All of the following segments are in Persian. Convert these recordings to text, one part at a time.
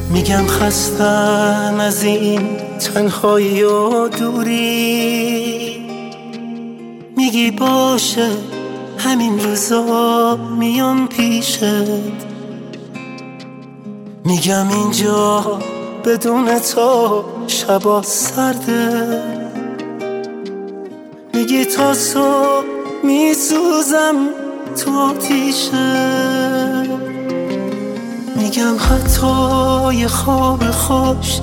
میگم خستم از این تنهایی و دوری، میگی باشه همین روزا میام پیشت، میگم اینجا بدون تو شبا سرده، میگی تا صبح میسوزم تو آتیشه، میگم حتی یه خواب خوش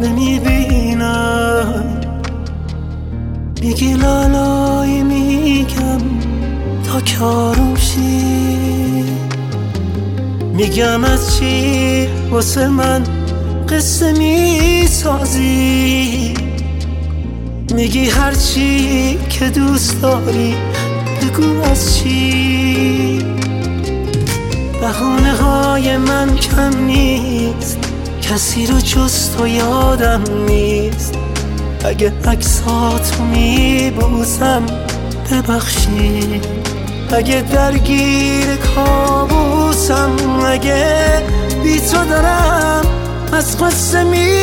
نمیبینم، میگی لالای میگم تا که آروم شی، میگم از چی واسه من قصه میسازی، میگی هر چی که دوست داری بگو از چی. بهانه های من کم نیست، کسی رو جز تو یادم نیست، اگه عکساتو میبوسم ببخشی، اگه درگیر کابوسم، اگه بی تو دارم از قصه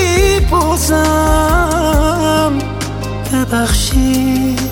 میپوزم ببخشی.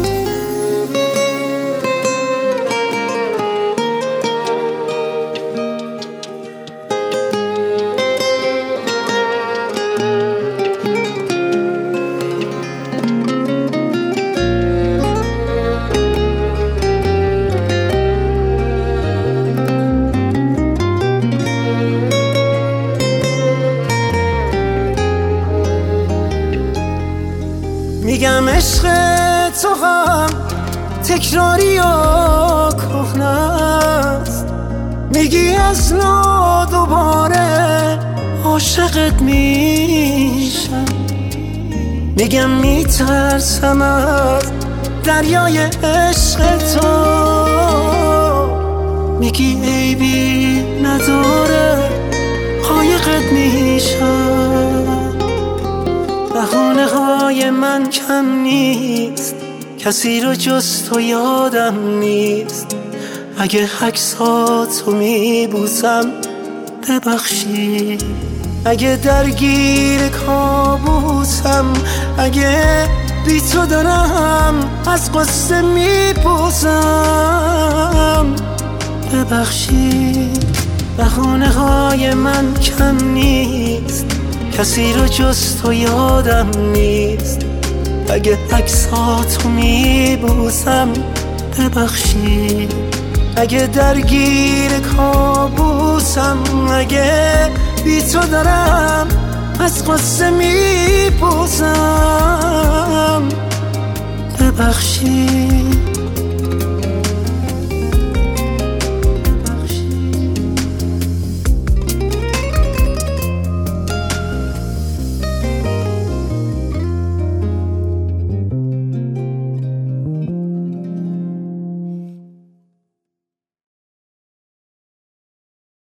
میگم عشق تو هم تکراری و کهنه است، میگی از نو دوباره عاشقت میشم، میگم میترسم از دریای عشق تو، میگی عیبی نداره قایقت میشم. بهانه های من کم نیست، کسی رو جز تو یادم نیست، اگه عکساتو میبوسم ببخشی، اگه درگیر کابوسم، اگه بی تو دارم از قصه میپوزم ببخشی. بهانه های من کم نیست، کسی رو جز تو یادم نیست، اگه عکساتو میبوسم ببخشی، اگه درگیر کابوسم، اگه بی تو دارم از قصه میپوزم ببخشی.